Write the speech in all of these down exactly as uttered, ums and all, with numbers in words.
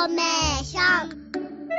メーション。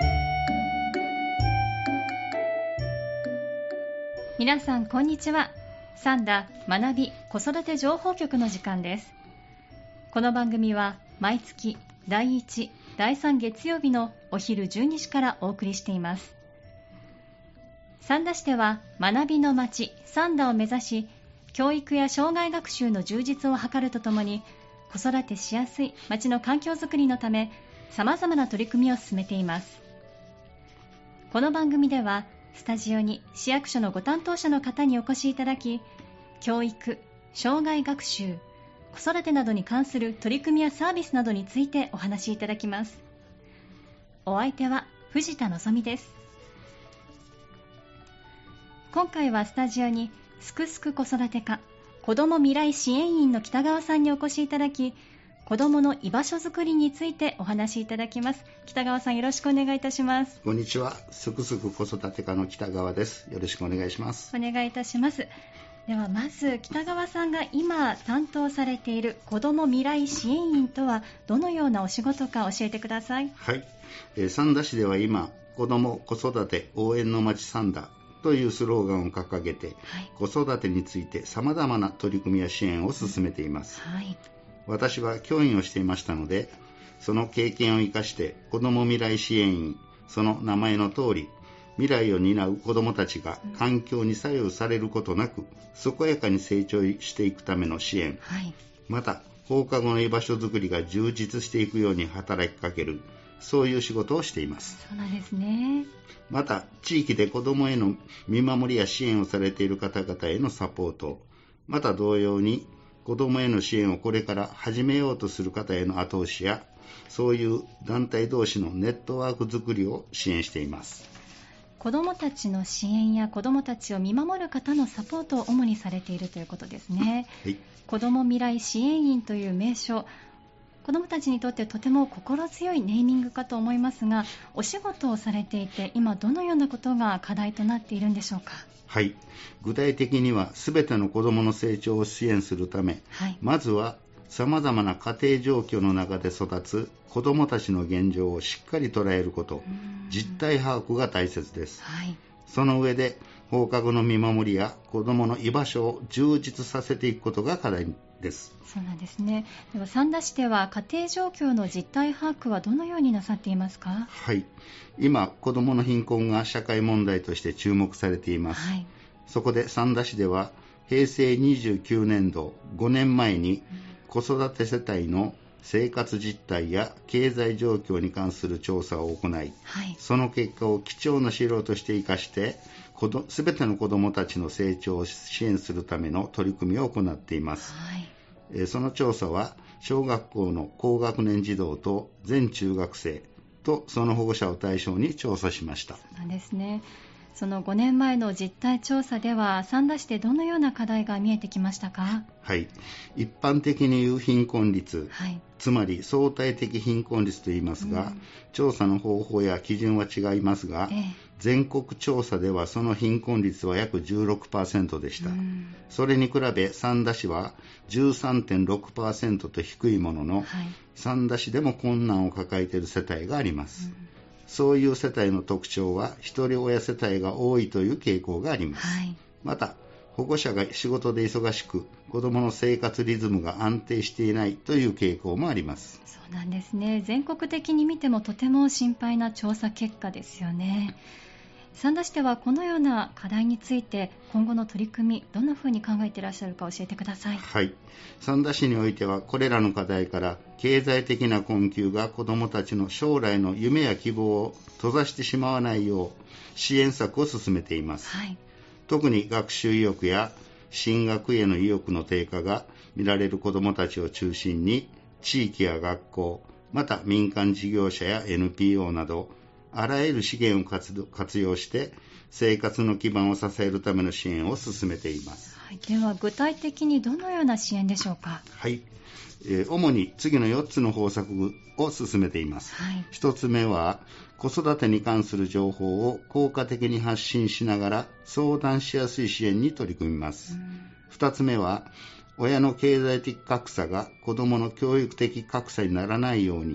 皆さんこんにちは。サンダ学び子育て情報局の時間です。この番組は毎月だいいち、だいさん月曜日のお昼じゅうにじからお送りしています。三田市では学びの街サンダを目指し、教育や障害学習の充実を図るとともに、子育てしやすい街の環境づくりのため様々な取り組みを進めています。この番組ではスタジオに市役所のご担当者の方にお越しいただき、教育、障害学習、子育てなどに関する取り組みやサービスなどについてお話しいただきます。お相手は藤田望です。今回はスタジオにすくすく子育て課子ども未来支援員の北川さんにお越しいただき、子どもの居場所づくりについてお話しいただきます。北川さん、よろしくお願いいたします。 こんにちは。すくすく子育て課の北川です。よろしくお願いします。 お願いいたします。ではまず北川さんが今担当されている子ども未来支援員とはどのようなお仕事か教えてください。 はい、えー、三田市では今子ども子育て応援の街三田というスローガンを掲げて、はい、子育てについて様々な取り組みや支援を進めています、はい、私は教員をしていましたので、その経験を生かして子ども未来支援員、その名前の通り未来を担う子どもたちが環境に左右されることなく健やかに成長していくための支援、はい、また放課後の居場所づくりが充実していくように働きかける、そういう仕事をしています。 そうなんですね。 また地域で子どもへの見守りや支援をされている方々へのサポート、また同様に子どもへの支援をこれから始めようとする方への後押しや、そういう団体同士のネットワーク作りを支援しています。 子どもたちの支援や子どもたちを見守る方のサポートを主にされているということですね、はい、子ども未来支援員という名称、子どもたちにとってとても心強いネーミングかと思いますが、お仕事をされていて今どのようなことが課題となっているんでしょうか。 はい、具体的にはすべての子どもの成長を支援するため、はい、まずはさまざまな家庭状況の中で育つ子どもたちの現状をしっかり捉えること、実態把握が大切です、はい、その上で放課後の見守りや子どもの居場所を充実させていくことが課題です。 そうなんですね。では三田市では家庭状況の実態把握はどのようになさっていますか。 はい、今子どもの貧困が社会問題として注目されています、はい、そこで三田市では平成にじゅうきゅうねんどごねんまえに子育て世帯の生活実態や経済状況に関する調査を行い、はい、その結果を貴重な資料として生かしてすべての子どもたちの成長を支援するための取り組みを行っています、はい、えー、その調査は小学校の高学年児童と全中学生とその保護者を対象に調査しました。 そうなんですね。そのごねんまえの実態調査では三田市でどのような課題が見えてきましたか。 はい、一般的に言う貧困率、はい、つまり相対的貧困率と言いますが、うん、調査の方法や基準は違いますが、ええ、全国調査ではその貧困率は約 じゅうろくパーセント でした、うん、それに比べ三田市は じゅうさんてんろくパーセント と低いものの、はい、三田市でも困難を抱えている世帯があります、うん、そういう世帯の特徴は一人親世帯が多いという傾向があります、はい、また保護者が仕事で忙しく子どもの生活リズムが安定していないという傾向もあります。 そうなんですね。全国的に見てもとても心配な調査結果ですよね。三田市ではこのような課題について今後の取り組み、どんなふうに考えていらっしゃるか教えてください。 はい、三田市においてはこれらの課題から経済的な困窮が子どもたちの将来の夢や希望を閉ざしてしまわないよう支援策を進めています、はい、特に学習意欲や進学への意欲の低下が見られる子どもたちを中心に地域や学校、また民間事業者や エヌピーオー などあらゆる資源を 活, 活用して生活の基盤を支えるための支援を進めています、 はい、では具体的にどのような支援でしょうか。 はい、えー、主に次のよっつの方策を進めています、はい、ひとつめは子育てに関する情報を効果的に発信しながら相談しやすい支援に取り組みます。ふたつめは親の経済的格差が子どもの教育的格差にならないように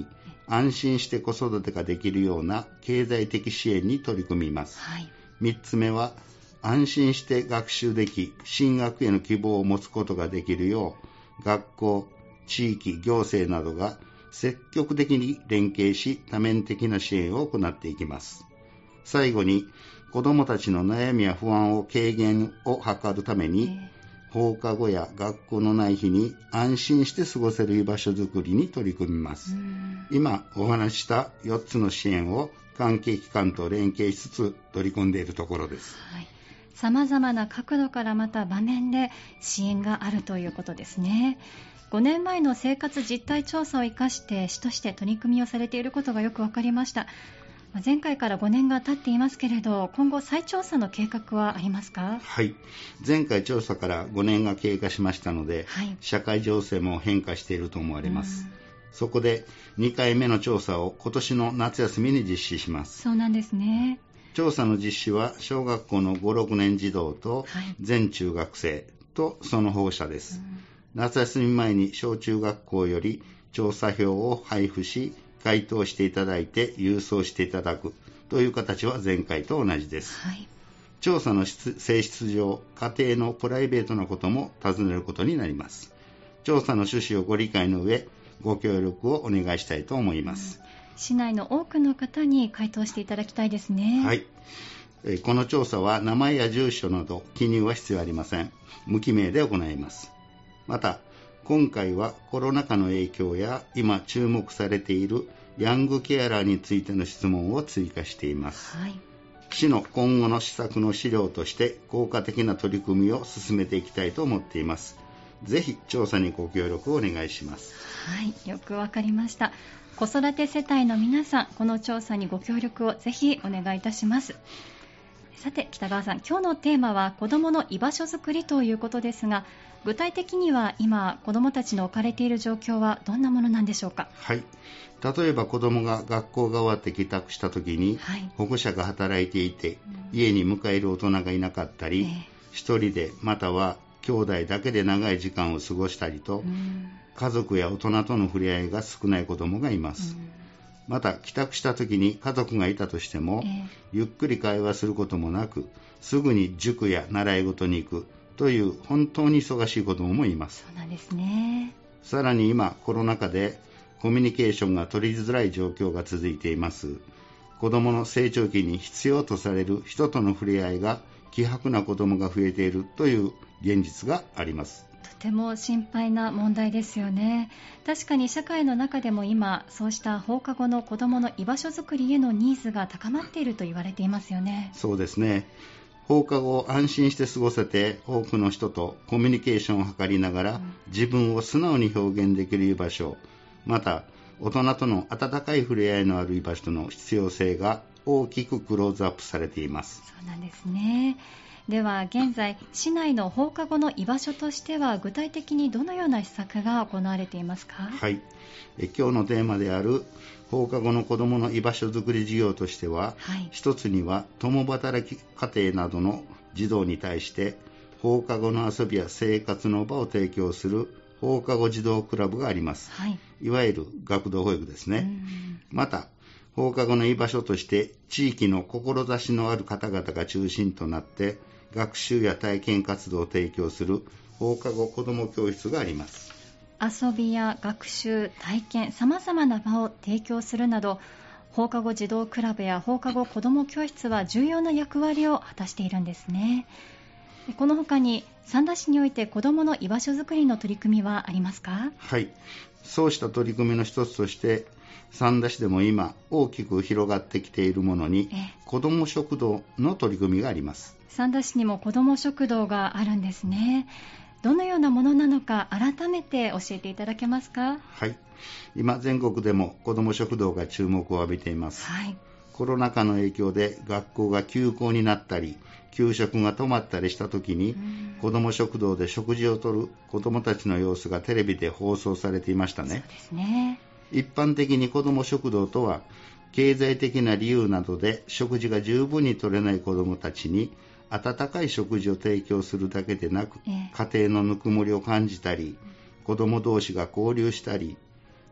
安心して子育てができるような経済的支援に取り組みます。はい、みっつめは、安心して学習でき、進学への希望を持つことができるよう、学校、地域、行政などが積極的に連携し、多面的な支援を行っていきます。最後に、子どもたちの悩みや不安を軽減を図るために、放課後や学校のない日に安心して過ごせる居場所づくりに取り組みます。今お話ししたよっつの支援を関係機関と連携しつつ取り組んでいるところです。はい、 様々な角度からまた場面で支援があるということですね。ごねんまえの生活実態調査を生かして市として取り組みをされていることがよく分かりました。前回からごねんが経っていますけれど、今後再調査の計画はありますか？ はい、前回調査からごねんが経過しましたので、はい、社会情勢も変化していると思われます。そこでにかいめの調査を今年の夏休みに実施します。 そうなんですね。 調査の実施は小学校のご、ろくねん児童と全中学生とその保護者です。夏休み前に小中学校より調査票を配布し、回答していただいて郵送していただくという形は前回と同じです。はい、調査の性質上、家庭のプライベートなことも尋ねることになります。調査の趣旨をご理解の上、ご協力をお願いしたいと思います。 うん、市内の多くの方に回答していただきたいですね。 はい、この調査は名前や住所など記入は必要ありません。無記名で行います。また今回はコロナ禍の影響や今注目されているヤングケアラーについての質問を追加しています。はい、市の今後の施策の資料として効果的な取り組みを進めていきたいと思っています。ぜひ調査にご協力をお願いします。 はい、よくわかりました。子育て世帯の皆さん、この調査にご協力をぜひお願いいたします。さて北川さん、今日のテーマは子どもの居場所づくりということですが、具体的には今子どもたちの置かれている状況はどんなものなんでしょうか？ はい、例えば子どもが学校が終わって帰宅したときに、はい、保護者が働いていて、うん、家に迎える大人がいなかったり、えー、一人でまたは兄弟だけで長い時間を過ごしたりと、うん、家族や大人との触れ合いが少ない子どもがいます。うん、また帰宅した時に家族がいたとしても、えー、ゆっくり会話することもなく、すぐに塾や習い事に行くという本当に忙しい子どももいます。 そうなんですね。 さらに今コロナ禍でコミュニケーションが取りづらい状況が続いています。子どもの成長期に必要とされる人との触れ合いが希薄な子どもが増えているという現実があります。 とても心配な問題ですよね。確かに社会の中でも今そうした放課後の子どもの居場所づくりへのニーズが高まっていると言われていますよね。 そうですね。放課後を安心して過ごせて、多くの人とコミュニケーションを図りながら、うん、自分を素直に表現できる居場所、また大人との温かい触れ合いのある居場所の必要性が大きくクローズアップされています。 そうなんですね。では現在市内の放課後の居場所としては具体的にどのような施策が行われていますか？ はい、え今日のテーマである放課後の子どもの居場所づくり事業としては、はい、一つには共働き家庭などの児童に対して放課後の遊びや生活の場を提供する放課後児童クラブがあります。はい、いわゆる学童保育ですね。また放課後の居場所として地域の志のある方々が中心となって学習や体験活動を提供する放課後子ども教室があります。 遊びや学習、体験、さまざまな場を提供するなど、放課後児童クラブや放課後子ども教室は重要な役割を果たしているんですね。この他に三田市において子どもの居場所づくりの取り組みはありますか？ はい、そうした取り組みの一つとして三田市でも今大きく広がってきているものに子ども食堂の取り組みがあります。 三田市にも子ども食堂があるんですね。どのようなものなのか改めて教えていただけますか？ はい、今全国でも子ども食堂が注目を浴びています。はい、コロナ禍の影響で学校が休校になったり給食が止まったりした時に子ども食堂で食事をとる子どもたちの様子がテレビで放送されていましたね。 そうですね。 一般的に子ども食堂とは経済的な理由などで食事が十分に取れない子どもたちに温かい食事を提供するだけでなく、ええ、家庭のぬくもりを感じたり子ども同士が交流したり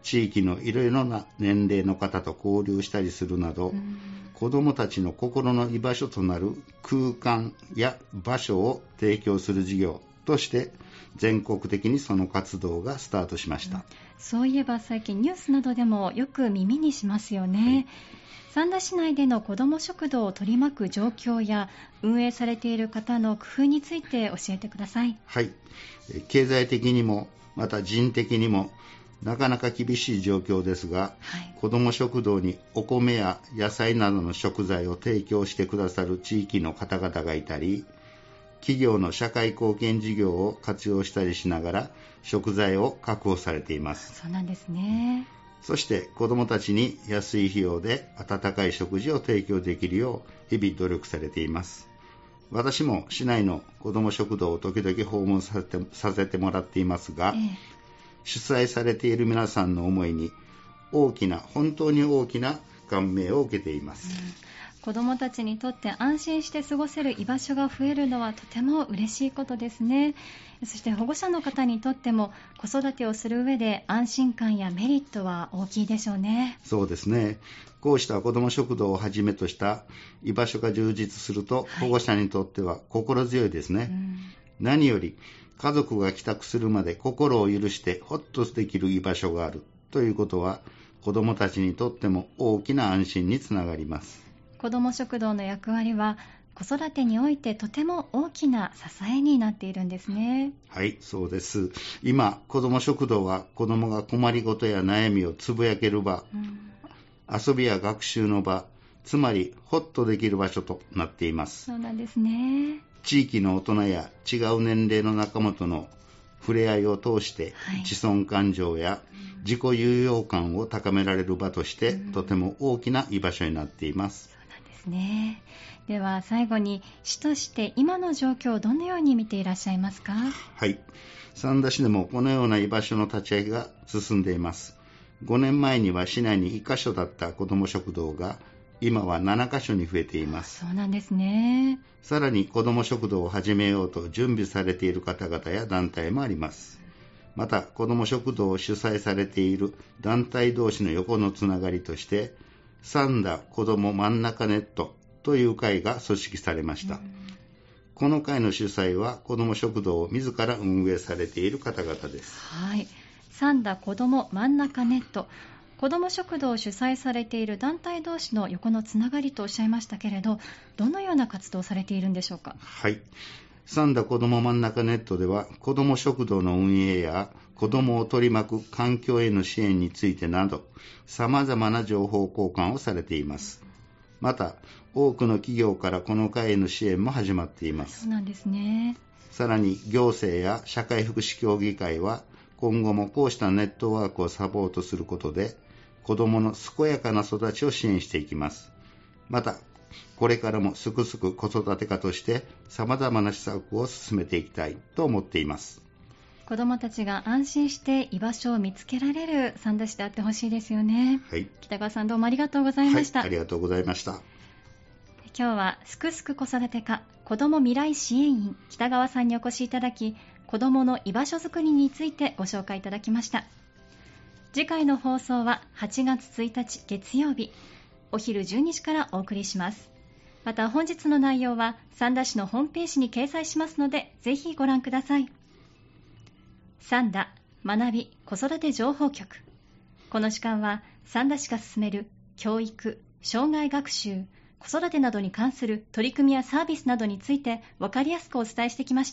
地域のいろいろな年齢の方と交流したりするなど、子どもたちの心の居場所となる空間や場所を提供する事業として全国的にその活動がスタートしました。うん、 そういえば最近ニュースなどでもよく耳にしますよね。はい、三田市内での子ども食堂を取り巻く状況や運営されている方の工夫について教えてください。 はい、経済的にもまた人的にもなかなか厳しい状況ですが、はい、子ども食堂にお米や野菜などの食材を提供してくださる地域の方々がいたり、企業の社会貢献事業を活用したりしながら食材を確保されています。 そうなんですね。 そして子どもたちに安い費用で温かい食事を提供できるよう日々努力されています。私も市内の子ども食堂を時々訪問させて、させてもらっていますが、ええ、主催されている皆さんの思いに大きな本当に大きな感銘を受けています。うん、 子どもたちにとって安心して過ごせる居場所が増えるのはとても嬉しいことですね。そして保護者の方にとっても子育てをする上で安心感やメリットは大きいでしょうね。 そうですね。こうした子ども食堂をはじめとした居場所が充実すると、保護者にとっては心強いですね。はい、うん、何より家族が帰宅するまで心を許してほっとできる居場所があるということは、子どもたちにとっても大きな安心につながります。 子ども食堂の役割は子育てにおいてとても大きな支えになっているんですね。 はい、そうです。今、子ども食堂は子どもが困りごとや悩みをつぶやける場、うん、遊びや学習の場、つまりほっとできる場所となっています。 そうなんですね。 地域の大人や違う年齢の仲間との触れ合いを通して、はい、自尊感情や自己有用感を高められる場として、うん、とても大きな居場所になっています。 そうなんですね。では最後に市として今の状況をどのように見ていらっしゃいますか？ はい、三田市でもこのような居場所の立ち上げが進んでいます。ごねんまえには市内にいっか所だった子ども食堂が今はななか所に増えています。 そうなんですね。 さらに子ども食堂を始めようと準備されている方々や団体もあります。また子ども食堂を主催されている団体同士の横のつながりとして、三田子ども真ん中ネットという会が組織されました。この会の主催は子ども食堂を自ら運営されている方々です。 はい、三田子ども真ん中ネット、子ども食堂を主催されている団体同士の横のつながりとおっしゃいましたけれど、どのような活動をされているんでしょうか？ はい、三田子ども真ん中ネットでは子ども食堂の運営や子どもを取り巻く環境への支援についてなど様々な情報交換をされています。また多くの企業からこの会への支援も始まっています。 そうなんですね。 さらに行政や社会福祉協議会は今後もこうしたネットワークをサポートすることで子どもの健やかな育ちを支援していきます。またこれからもすくすく子育て家として様々な施策を進めていきたいと思っています。 子どもたちが安心して居場所を見つけられる三田市であってほしいですよね。 はい、 北川さんどうもありがとうございました。 はい、ありがとうございました。 今日はすくすく子育て課子ども未来支援員北川さんにお越しいただき、子どもの居場所づくりについてご紹介いただきました。次回の放送ははちがつついたち月曜日お昼じゅうにじからお送りします。また本日の内容は三田市のホームページに掲載しますのでぜひご覧ください。三田学び子育て情報局、この時間は三田市が進める教育、障害学習、子育てなどに関する取り組みやサービスなどについて分かりやすくお伝えしてきました。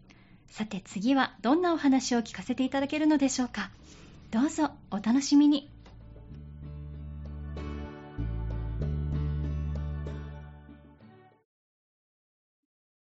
さて次はどんなお話を聞かせていただけるのでしょうか。どうぞお楽しみに。